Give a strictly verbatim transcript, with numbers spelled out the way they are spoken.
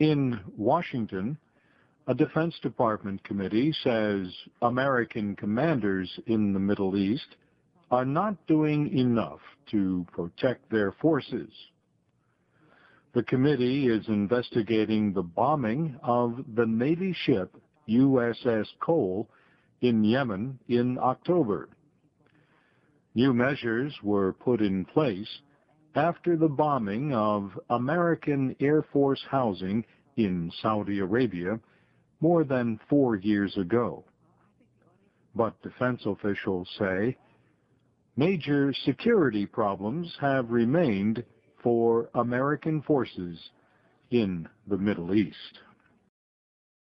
In Washington, a Defense Department committee says American commanders in the Middle East are not doing enough to protect their forces. The committee is investigating the bombing of the Navy ship U S S Cole in Yemen in October. New measures were put in place after the bombing of American Air Force housing in Saudi Arabia more than four years ago. But defense officials say major security problems have remained for American forces in the Middle East.